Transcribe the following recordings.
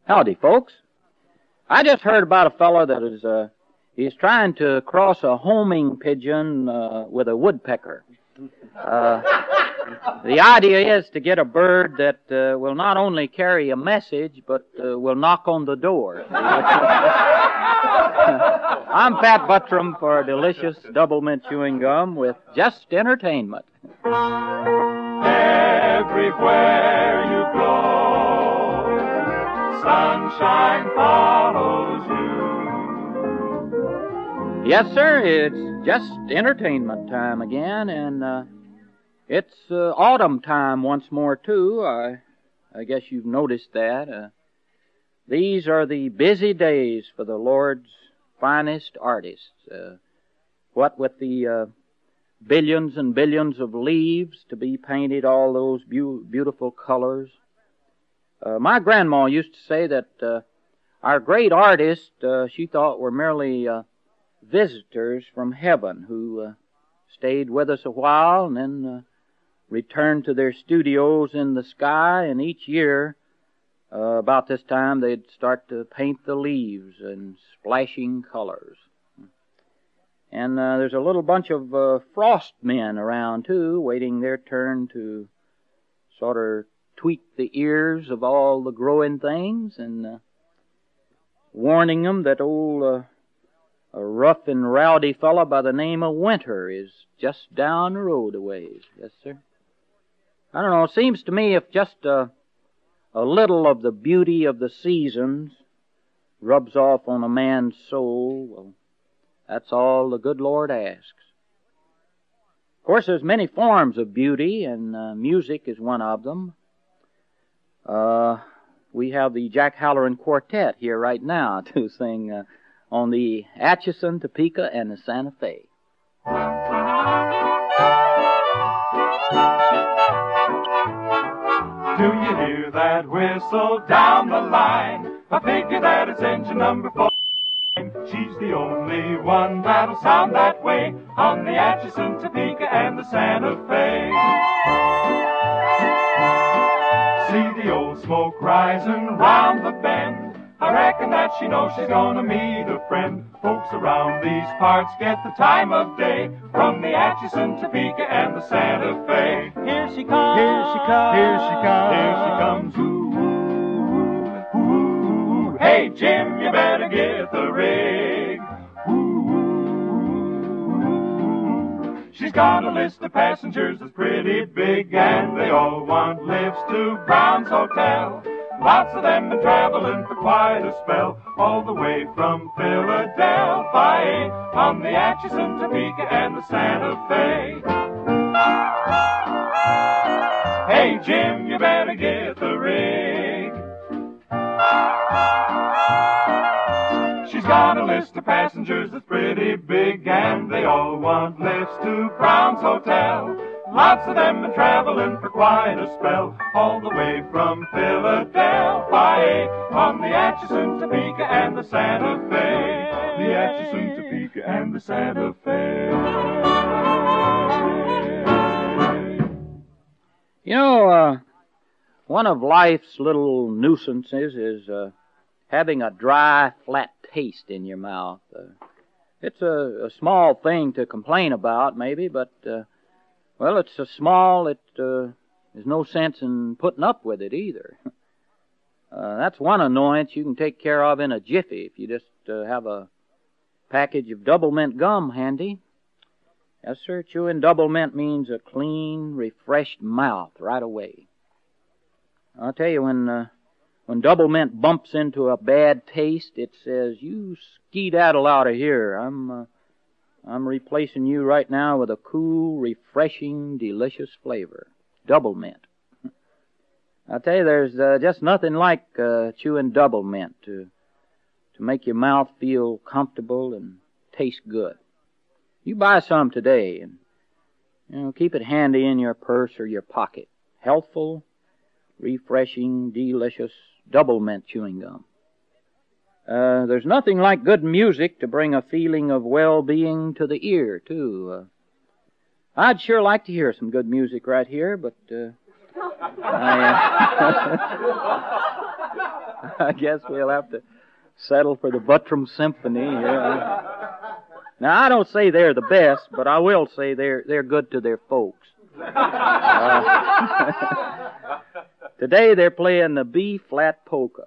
Howdy, folks. I just heard about a fellow that he's trying to cross a homing pigeon with a woodpecker. The idea is to get a bird that will not only carry a message, but will knock on the door. I'm Pat Buttram for delicious double mint chewing gum with just entertainment. Everywhere you go, sunshine follows you. Yes, sir, it's just entertainment time again, and it's autumn time once more, too. I guess you've noticed that. These are the busy days for the Lord's finest artists. What with the billions and billions of leaves to be painted, all those beautiful colors. My grandma used to say that our great artists, she thought, were merely visitors from heaven who stayed with us a while and then returned to their studios in the sky, and each year, about this time, they'd start to paint the leaves in splashing colors. And there's a little bunch of frost men around, too, waiting their turn to sort of tweak the ears of all the growing things and warning them that old a rough and rowdy fellow by the name of Winter is just down the road a ways. Yes, sir. I don't know, it seems to me if just a little of the beauty of the seasons rubs off on a man's soul, well, that's all the good Lord asks. Of course, there's many forms of beauty, and music is one of them. We have the Jack Halloran Quartet here right now to sing on the Atchison, Topeka, and the Santa Fe. Do you hear that whistle down the line? I figure that it's engine number 4. She's the only one that'll sound that way on the Atchison, Topeka, and the Santa Fe. See the old smoke rising round the bend. I reckon that she knows she's gonna meet a friend. Folks around these parts get the time of day from the Atchison, Topeka, and the Santa Fe. Here she comes, here she comes, here she comes, here she comes. Ooh, ooh, ooh. Hey, Jim, you better get the rig. Ooh, ooh. She's got a list of passengers that's pretty big, and they all want lifts to Brown's Hotel. Lots of them been traveling for quite a spell, all the way from Philadelphia, on the Atchison, Topeka, and the Santa Fe. Hey, Jim, you better get the rig. She's got a list of passengers that's pretty big, and they all want lifts to Brown's Hotel. Lots of them been traveling for quite a spell, all the way from Philadelphia, on the Atchison, Topeka, and the Santa Fe. The Atchison, Topeka, and the Santa Fe. You know, one of life's little nuisances is having a dry, flat taste in your mouth. It's a small thing to complain about, maybe, but well, it's so small, there's no sense in putting up with it either. That's one annoyance you can take care of in a jiffy if you just have a package of double mint gum handy. Yes, sir, chewing double mint means a clean, refreshed mouth right away. I'll tell you, when double mint bumps into a bad taste, it says, "You skedaddle out of here. I'm replacing you right now with a cool, refreshing, delicious flavor. Double mint." I tell you, there's just nothing like chewing double mint to make your mouth feel comfortable and taste good. You buy some today and keep it handy in your purse or your pocket. Healthful, refreshing, delicious double mint chewing gum. There's nothing like good music to bring a feeling of well-being to the ear, too. I'd sure like to hear some good music right here, but I guess we'll have to settle for the Buttram Symphony here. Now, I don't say they're the best, but I will say they're good to their folks. Today they're playing the B-flat polka.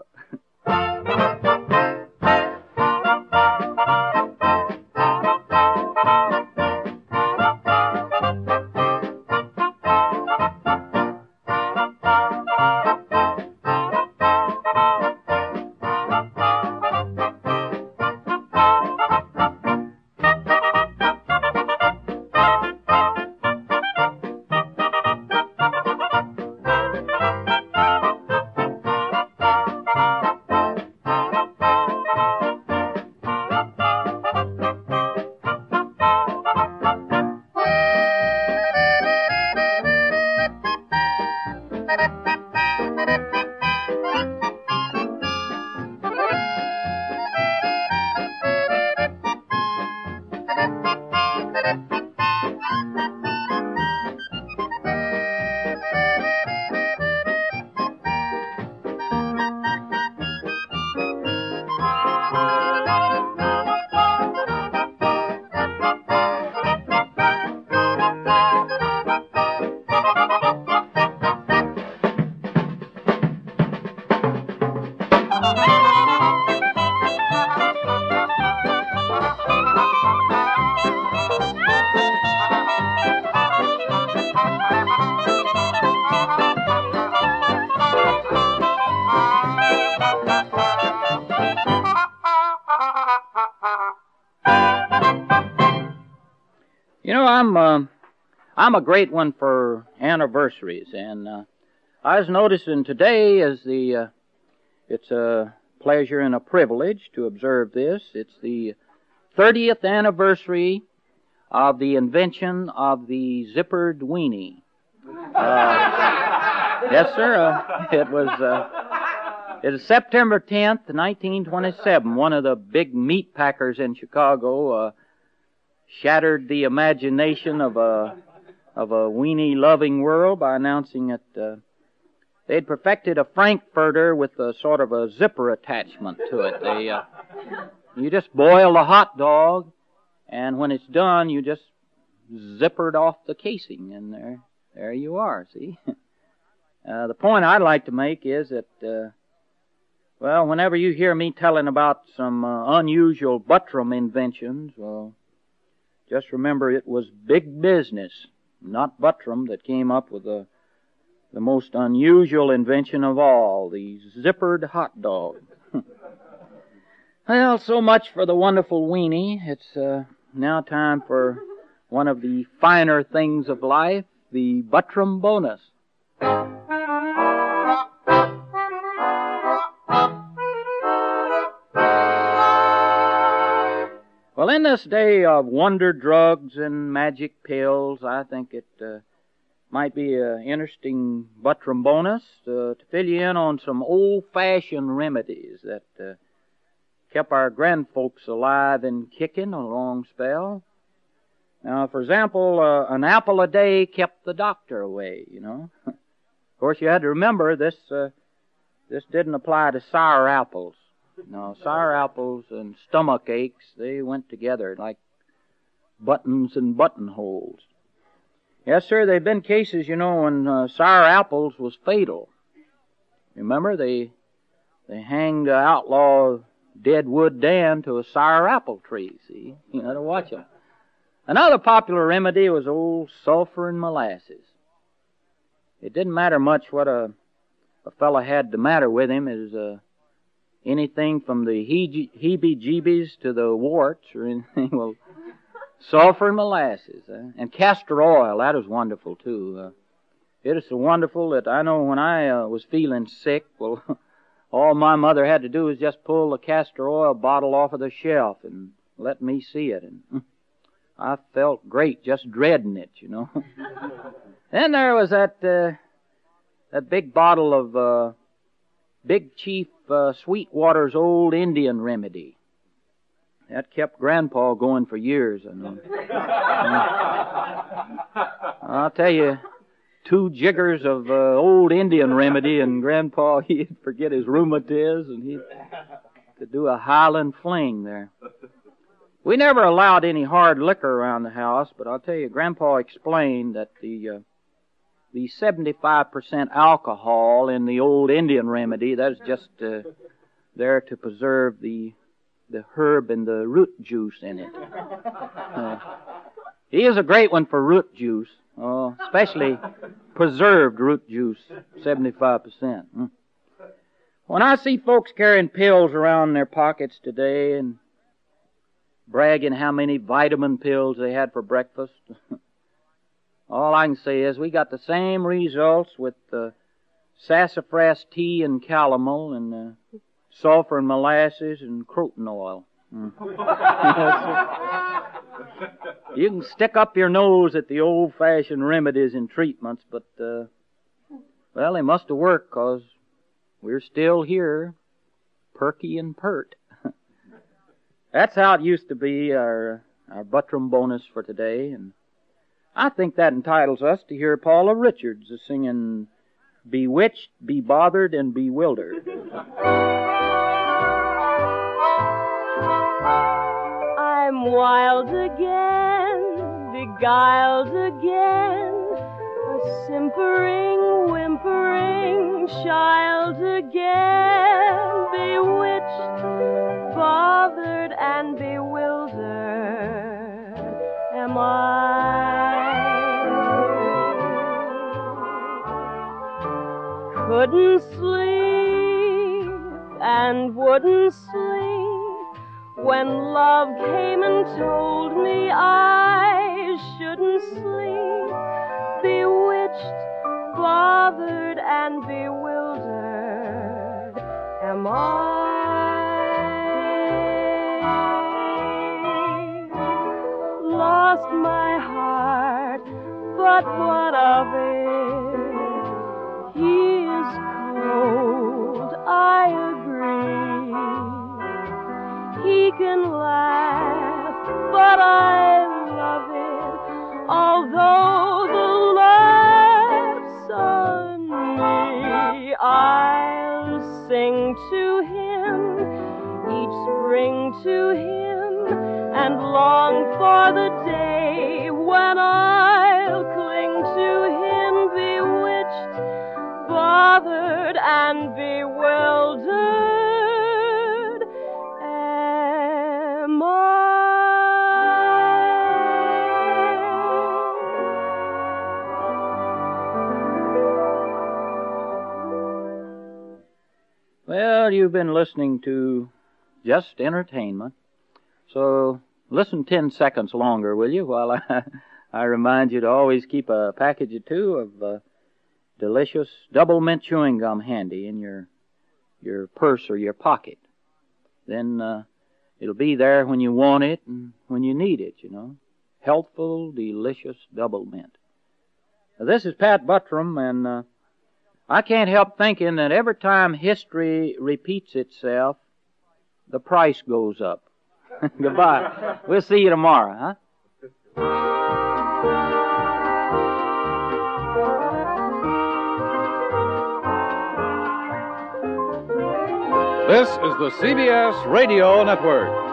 You know, I'm a great one for anniversaries, and I was noticing today it's a pleasure and a privilege to observe this. It's the 30th anniversary of the invention of the zippered weenie. Yes, sir. It was September 10th, 1927. One of the big meat packers in Chicago shattered the imagination of a weenie-loving world by announcing that they'd perfected a frankfurter with a sort of a zipper attachment to it. You just boil the hot dog, and when it's done, you just zippered off the casing, and there you are, see? The point I'd like to make is that, well, whenever you hear me telling about some unusual Buttram inventions, well, just remember it was big business, not Buttram, that came up with the most unusual invention of all, the zippered hot dog. Well, so much for the wonderful weenie. It's now time for one of the finer things of life, the Buttram bonus. Well, in this day of wonder drugs and magic pills, I think it might be an interesting Buttram bonus to fill you in on some old-fashioned remedies that kept our grandfolks alive and kicking a long spell. Now, for example, an apple a day kept the doctor away, you know. Of course, you had to remember this didn't apply to sour apples. No, sour apples and stomach aches, they went together like buttons and buttonholes. Yes, sir, there have been cases, you know, when sour apples was fatal. Remember, they hanged outlaw Deadwood Dan to a sour apple tree, see? You had to watch them. Another popular remedy was old sulfur and molasses. It didn't matter much what a fella had the matter with him. It was anything from the heebie-jeebies to the warts or anything. Well, sulfur and molasses. And castor oil, that was wonderful, too. It is so wonderful that I know when I was feeling sick, well, all my mother had to do was just pull the castor oil bottle off of the shelf and let me see it. And I felt great just dreading it, you know. Then there was that big bottle of Big Chief Sweetwater's old Indian remedy. That kept Grandpa going for years, I know. I'll tell you, 2 jiggers of old Indian remedy, and Grandpa, he'd forget his rheumatiz, and he could do a Highland fling there. We never allowed any hard liquor around the house, but I'll tell you, Grandpa explained that the 75% alcohol in the old Indian remedy, that's just there to preserve the herb and the root juice in it. He is a great one for root juice, especially preserved root juice, 75%. When I see folks carrying pills around in their pockets today and bragging how many vitamin pills they had for breakfast, all I can say is we got the same results with sassafras tea and calomel and sulfur and molasses and croton oil. You can stick up your nose at the old-fashioned remedies and treatments, but, well, they must have worked, 'cause we're still here, perky and pert. That's how it used to be, our Buttram bonus for today, and I think that entitles us to hear Paula Richards singing Bewitched, Be Bothered, and Bewildered. I'm wild again, beguiled again, a simpering, whimpering child again, bewitched, bothered, and bewildered am I. Couldn't sleep and wouldn't sleep when love came and told me I shouldn't sleep, bewitched, bothered, and bewildered am I. Lost my heart, but what of it? He is cold, I agree. He can laugh, but I love it, although the laugh's on me. I'll sing to him, each spring to him, and long for the day when I'll cling to him, bewitched, bothered, and bewildered am I. Well, you've been listening to Just Entertainment, so listen 10 seconds longer, will you, while I remind you to always keep a package or 2 of delicious double mint chewing gum handy in your purse or your pocket. Then it'll be there when you want it and when you need it, you know. Healthful, delicious double mint. Now, this is Pat Buttram, and I can't help thinking that every time history repeats itself, the price goes up. Goodbye. We'll see you tomorrow, huh? This is the CBS Radio Network.